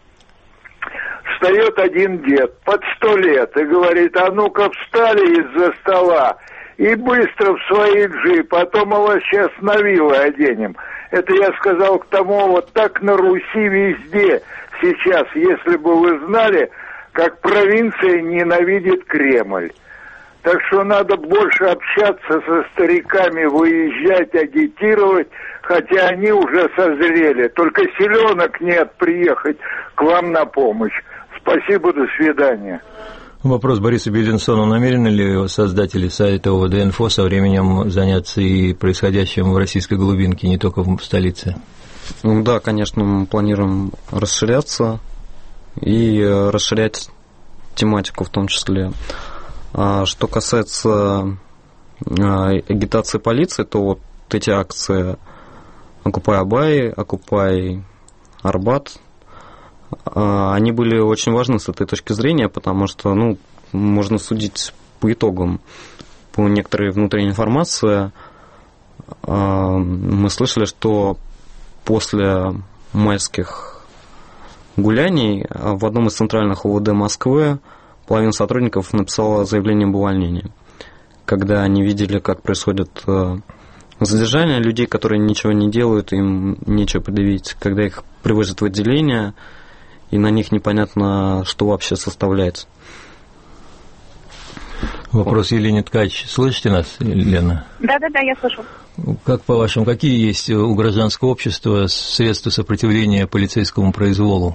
Встает один дед под 100 лет и говорит: а ну-ка встали из-за стола и быстро в свои джип, а то мы вас сейчас на вилы оденем. Это я сказал к тому, вот так на Руси везде сейчас, если бы вы знали, как провинция ненавидит Кремль. Так что надо больше общаться со стариками, выезжать, агитировать, хотя они уже созрели. Только силенок нет приехать к вам на помощь. Спасибо, до свидания. Вопрос Борису Беленсону. Намерены ли создатели сайта ОВД-Инфо со временем заняться и происходящим в российской глубинке, не только в столице? Да, конечно, мы планируем расширяться и расширять тематику в том числе. Что касается агитации полиции, то вот эти акции «Окупай Абай», «Окупай Арбат», они были очень важны с этой точки зрения, потому что, можно судить по итогам, по некоторой внутренней информации. Мы слышали, что после майских гуляний в одном из центральных УВД Москвы половина сотрудников написала заявление об увольнении, когда они видели, как происходит задержание людей, которые ничего не делают, им нечего предъявить, когда их привозят в отделение, и на них непонятно, что вообще составляется. Вопрос Елене Ткач. Слышите нас, Елена? Да, я слышу. Как по-вашему, какие есть у гражданского общества средства сопротивления полицейскому произволу?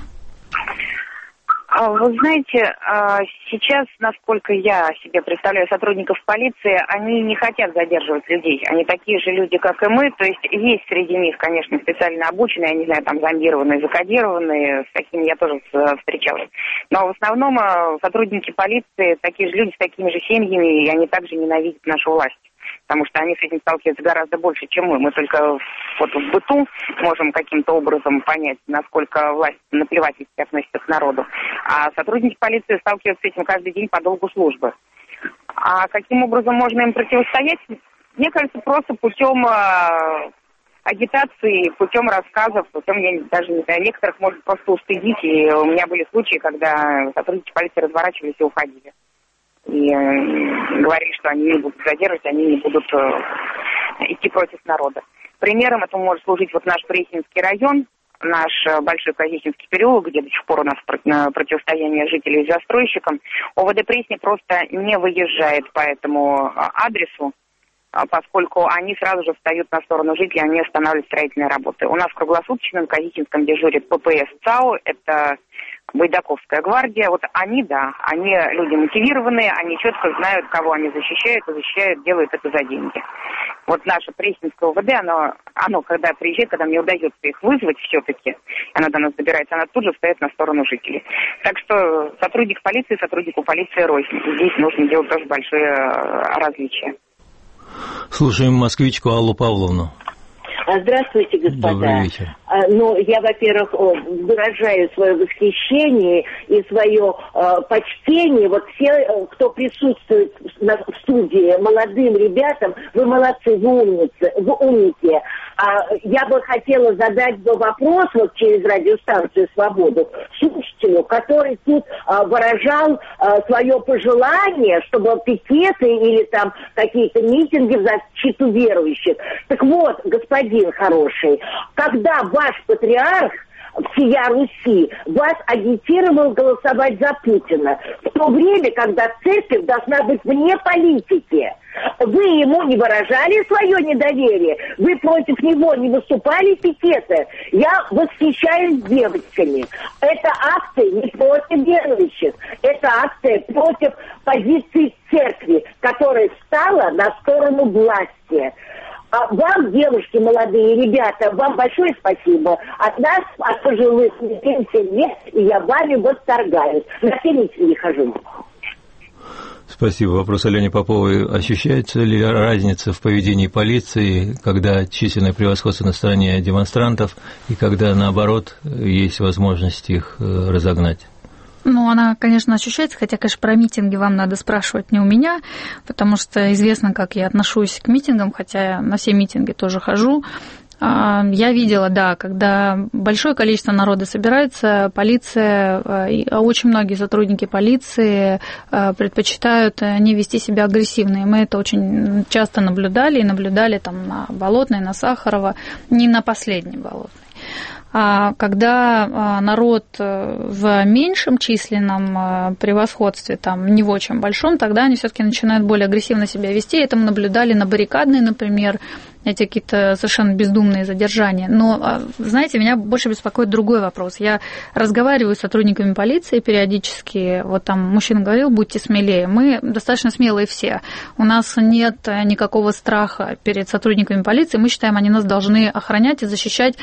Вы знаете, сейчас, насколько я себе представляю сотрудников полиции, они не хотят задерживать людей. Они такие же люди, как и мы. То есть среди них, конечно, специально обученные, я не знаю, там зомбированные, закодированные, с такими я тоже встречалась. Но в основном сотрудники полиции такие же люди с такими же семьями, и они также ненавидят нашу власть. Потому что они с этим сталкиваются гораздо больше, чем мы. Мы только вот в быту можем каким-то образом понять, насколько власть наплевательски относится к народу. А сотрудники полиции сталкиваются с этим каждый день по долгу службы. А каким образом можно им противостоять? Мне кажется, просто путем агитации, путем рассказов, путем, я даже не знаю, некоторых может просто устыдить. И у меня были случаи, когда сотрудники полиции разворачивались и уходили. И говорили, что они не будут задерживать, они не будут идти против народа. Примером этому может служить вот наш Пресненский район, наш Большой Казихинский переулок, где до сих пор у нас противостояние жителей с застройщиком. ОВД Пресни просто не выезжает по этому адресу, поскольку они сразу же встают на сторону жителей, они останавливают строительные работы. У нас в круглосуточном Казихинском дежурит ППС ЦАО, это Байдаковская гвардия. Вот они люди мотивированные, они четко знают, кого они защищают, делают это за деньги. Вот наше Пресненское ОВД, оно когда приезжает, когда мне удается их вызвать все-таки, она до нас добирается, она тут же встает на сторону жителей. Так что сотруднику полиции рознь. Здесь нужно делать тоже большое различие. Слушаем москвичку Аллу Павловну. Здравствуйте, господа. Добрый вечер. Я, во-первых, выражаю свое восхищение и свое почтение. Вот все, кто присутствует в студии, молодым ребятам, вы молодцы, вы умники. Я бы хотела задать вопрос вот через радиостанцию «Свободу» слушателю, который тут выражал свое пожелание, чтобы пикеты или там какие-то митинги в защиту верующих. Так вот, господин хороший, когда ваш патриарх всея Руси вас агитировал голосовать за Путина, в то время, когда церковь должна быть вне политики, вы ему не выражали свое недоверие, вы против него не выступали пикеты. Я восхищаюсь девочками. Это акция не против верующих, это акция против позиции церкви, которая встала на сторону власти. А вам, девушки, молодые ребята, вам большое спасибо. От нас, от пожилых, 70 лет, и я вами восторгаюсь. На пенсии не хожу. Спасибо. Вопрос Алене Поповой. Ощущается ли разница в поведении полиции, когда численное превосходство на стороне демонстрантов, и когда, наоборот, есть возможность их разогнать? Она, конечно, ощущается, хотя, конечно, про митинги вам надо спрашивать не у меня, потому что известно, как я отношусь к митингам, хотя я на все митинги тоже хожу. Я видела, да, когда большое количество народа собирается, полиция, очень многие сотрудники полиции предпочитают не вести себя агрессивно. И мы это очень часто наблюдали там на Болотной, на Сахарова, не на последней Болотной. Когда народ в меньшем численном превосходстве, там, не в очень большом, тогда они все-таки начинают более агрессивно себя вести. Это мы наблюдали на Баррикадной, например, эти какие-то совершенно бездумные задержания. Но, знаете, меня больше беспокоит другой вопрос. Я разговариваю с сотрудниками полиции периодически. Вот там мужчина говорил, будьте смелее. Мы достаточно смелые все. У нас нет никакого страха перед сотрудниками полиции. Мы считаем, они нас должны охранять и защищать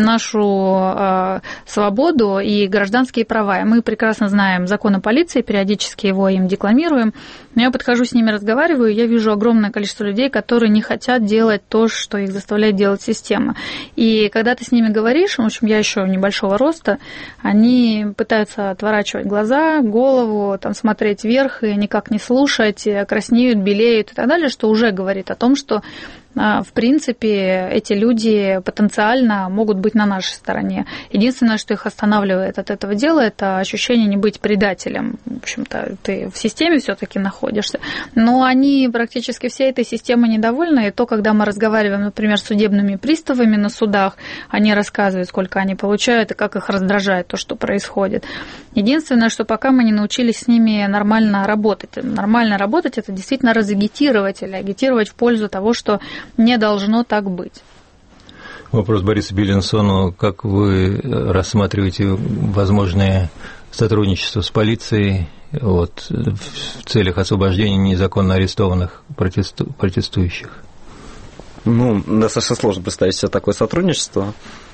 нашу свободу и гражданские права. И мы прекрасно знаем закон о полиции, периодически его им декламируем. Но я подхожу с ними, разговариваю, я вижу огромное количество людей, которые не хотят делать то, что их заставляет делать система. И когда ты с ними говоришь, в общем, я еще небольшого роста, они пытаются отворачивать глаза, голову, там, смотреть вверх и никак не слушать, краснеют, белеют и так далее, что уже говорит о том, что в принципе, эти люди потенциально могут быть на нашей стороне. Единственное, что их останавливает от этого дела, это ощущение не быть предателем. В общем-то, ты в системе все-таки находишься. Но они практически всей этой системой недовольны. И то, когда мы разговариваем, например, с судебными приставами на судах, они рассказывают, сколько они получают и как их раздражает то, что происходит. Единственное, что пока мы не научились с ними нормально работать. Нормально работать – это действительно разагитировать или агитировать в пользу того, что не должно так быть. Вопрос Борису Беленсону. Как вы рассматриваете возможное сотрудничество с полицией в целях освобождения незаконно арестованных протестующих? Достаточно сложно представить себе такое сотрудничество,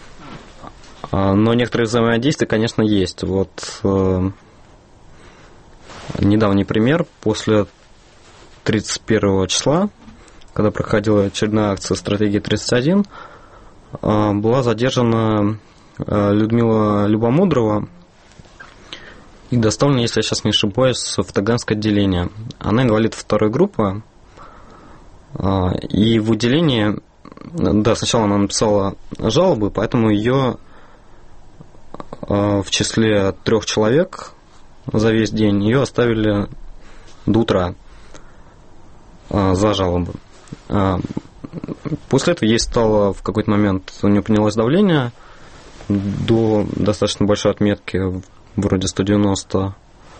но некоторые взаимодействия, конечно, есть. Недавний пример. После 31 числа, когда проходила очередная акция «Стратегия 31», была задержана Людмила Любомудрова и доставлена, если я сейчас не ошибаюсь, в Таганское отделение. Она инвалид второй группы, и в отделении, сначала она написала жалобы, поэтому ее в числе 3 человек за весь день ее оставили до утра за жалобы. После этого ей стало в какой-то момент, у нее поднялось давление до достаточно большой отметки, вроде 190.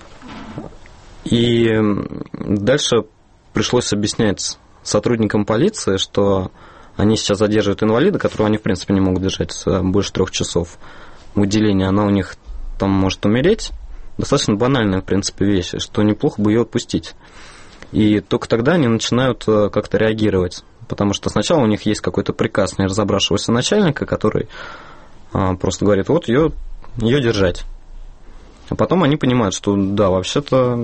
И дальше пришлось объяснять сотрудникам полиции, что они сейчас задерживают инвалида, которого они в принципе не могут держать больше 3 часов в отделении. Она у них там может умереть. Достаточно банальная, в принципе, вещь, что неплохо бы ее отпустить. И только тогда они начинают как-то реагировать. Потому что сначала у них есть какой-то приказ неразобравшегося начальника, который просто говорит, ее держать. А потом они понимают, что да, вообще-то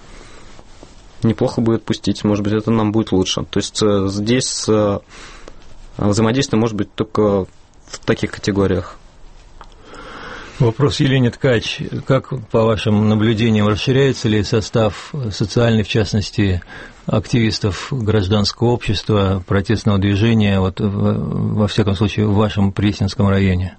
неплохо бы отпустить, может быть, это нам будет лучше. То есть здесь взаимодействие может быть только в таких категориях. Вопрос Елене Ткач. Как, по вашим наблюдениям, расширяется ли состав социальный, в частности, активистов гражданского общества, протестного движения, во всяком случае, в вашем Пресненском районе?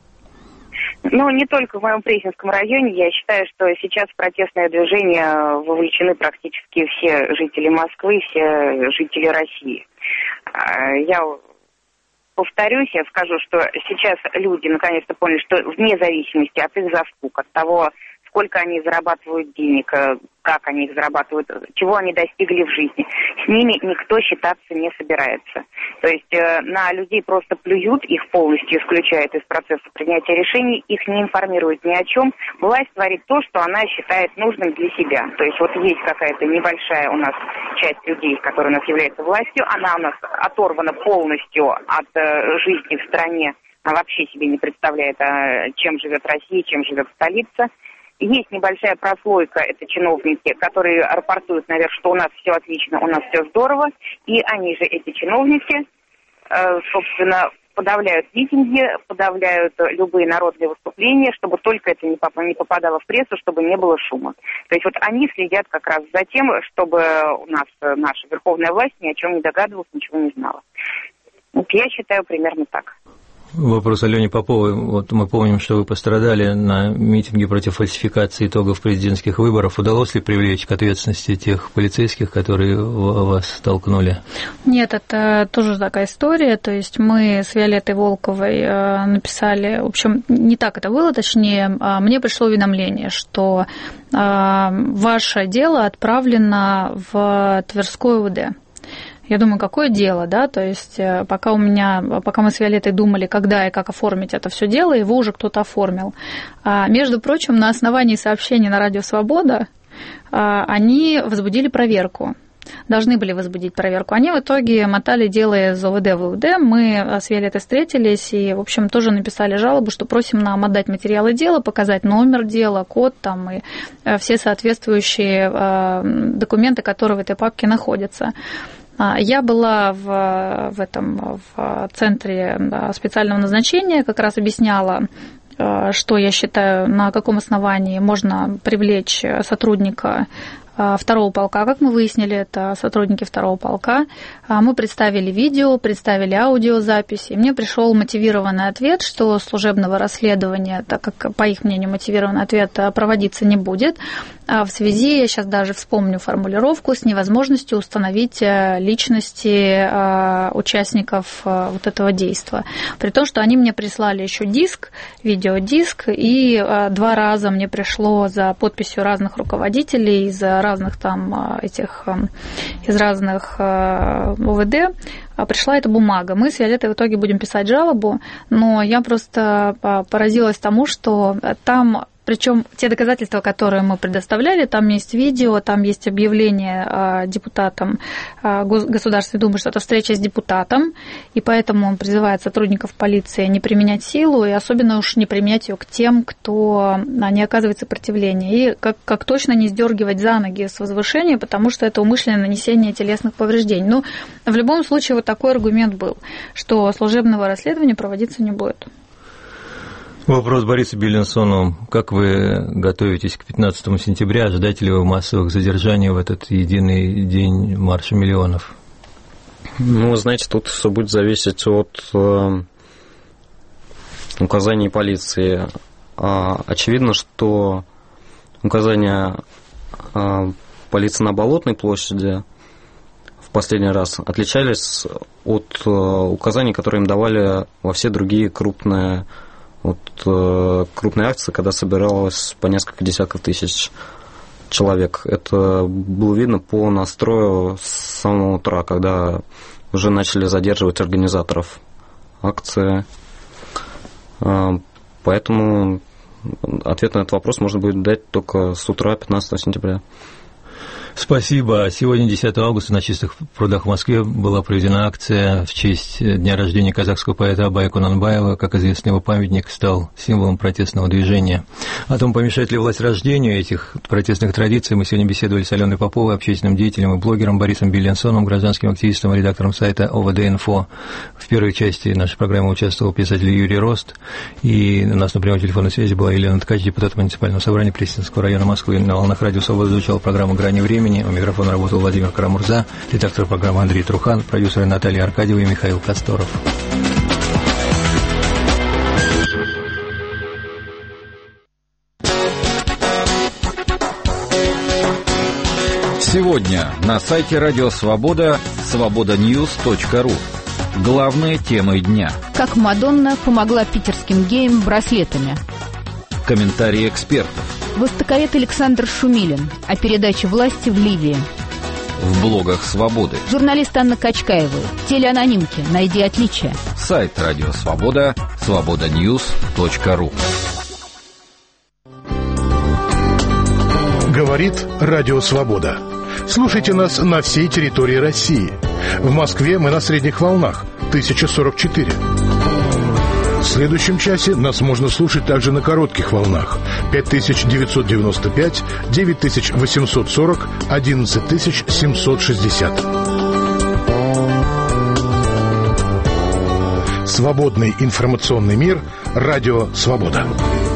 Не только в моем Пресненском районе. Я считаю, что сейчас в протестное движение вовлечены практически все жители Москвы, все жители России. Я повторюсь, я скажу, что сейчас люди наконец-то поняли, что вне зависимости от их заслуг, от того, сколько они зарабатывают денег, как они их зарабатывают, чего они достигли в жизни, с ними никто считаться не собирается. То есть на людей просто плюют, их полностью исключают из процесса принятия решений, их не информируют ни о чем. Власть творит то, что она считает нужным для себя. То есть есть какая-то небольшая у нас часть людей, которая у нас является властью, она у нас оторвана полностью от жизни в стране, она вообще себе не представляет, чем живет Россия, чем живет столица. Есть небольшая прослойка, это чиновники, которые рапортуют наверх, что у нас все отлично, у нас все здорово, и они же, эти чиновники, собственно, подавляют митинги, подавляют любые народные выступления, чтобы только это не попадало в прессу, чтобы не было шума. То есть они следят как раз за тем, чтобы у нас наша верховная власть ни о чем не догадывалась, ничего не знала. Я считаю примерно так. Вопрос Алене Поповой. Мы помним, что вы пострадали на митинге против фальсификации итогов президентских выборов. Удалось ли привлечь к ответственности тех полицейских, которые вас столкнули? Нет, это тоже такая история. То есть мы с Виолеттой Волковой написали, в общем, не так это было, точнее, мне пришло уведомление, что ваше дело отправлено в Тверское УВД. Я думаю, какое дело, да, то есть пока мы с Виолеттой думали, когда и как оформить это все дело, его уже кто-то оформил. Между прочим, на основании сообщений на Радио Свобода они возбудили проверку. Должны были возбудить проверку. Они в итоге мотали дело из ОВД в УВД. Мы с Виолеттой встретились и, в общем, тоже написали жалобу, что просим нам отдать материалы дела, показать номер дела, код там и все соответствующие документы, которые в этой папке находятся. Я была в центре специального назначения, как раз объясняла, что я считаю, на каком основании можно привлечь сотрудника второго полка, как мы выяснили, это сотрудники второго полка. Мы представили видео, представили аудиозаписи. И мне пришел мотивированный ответ, что служебного расследования, так как, по их мнению, мотивированный ответ проводиться не будет, в связи, я сейчас даже вспомню формулировку, с невозможностью установить личности участников вот этого действа. При том, что они мне прислали еще диск, видеодиск, и 2 раза мне пришло за подписью разных руководителей из разных там из разных ОВД пришла эта бумага. Мы с Виолеттой в итоге будем писать жалобу, но я просто поразилась тому, что там, причем те доказательства, которые мы предоставляли, там есть видео, там есть объявление депутатам Государственной Думы, что это встреча с депутатом, и поэтому он призывает сотрудников полиции не применять силу, и особенно уж не применять ее к тем, кто не оказывает сопротивления, и как точно не сдергивать за ноги с возвышения, потому что это умышленное нанесение телесных повреждений. Но в любом случае вот такой аргумент был, что служебного расследования проводиться не будет. Вопрос Борису Беленсону. Как вы готовитесь к 15 сентября? Ожидаете ли вы массовых задержаний в этот единый день марша миллионов? Ну, знаете, тут все будет зависеть от указаний полиции. Очевидно, что указания полиции на Болотной площади в последний раз отличались от указаний, которые им давали во все другие крупные акции, когда собиралось по несколько десятков тысяч человек. Это было видно по настрою с самого утра, когда уже начали задерживать организаторов акции. Поэтому ответ на этот вопрос можно будет дать только с утра 15 сентября. Спасибо. Сегодня, 10 августа, на Чистых прудах в Москве была проведена акция в честь дня рождения казахского поэта Абая Кунанбаева. Как известно, его памятник стал символом протестного движения. О том, помешает ли власть рождению этих протестных традиций, мы сегодня беседовали с Аленой Поповой, общественным деятелем и блогером Борисом Беленсоном, гражданским активистом и редактором сайта ОВД-Инфо. В первой части нашей программы участвовал писатель Юрий Рост, и у нас на прямой телефонной связи была Елена Ткач, депутат муниципального собрания Пресненского района Москвы. На волнах радио «Свобода» звучала программа «Грани времени». У микрофона работал Владимир Карамурза, редактор программы Андрей Трухан, продюсеры Наталья Аркадьева и Михаил Косторов. Сегодня на сайте Радио Свобода свободаnews.ru. Главные темы дня. Как Мадонна помогла питерским геям браслетами. Комментарии экспертов. Востоковед Александр Шумилин о передаче власти в Ливии. В блогах «Свободы». Журналист Анна Качкаева. Телеанонимки. Найди отличия. Сайт Радио Свобода. свободаnews.ru. Говорит Радио Свобода. Слушайте нас на всей территории России. В Москве мы на средних волнах 1044. В следующем часе нас можно слушать также на коротких волнах 5995, 9840, 11760. Свободный информационный мир. Радио Свобода.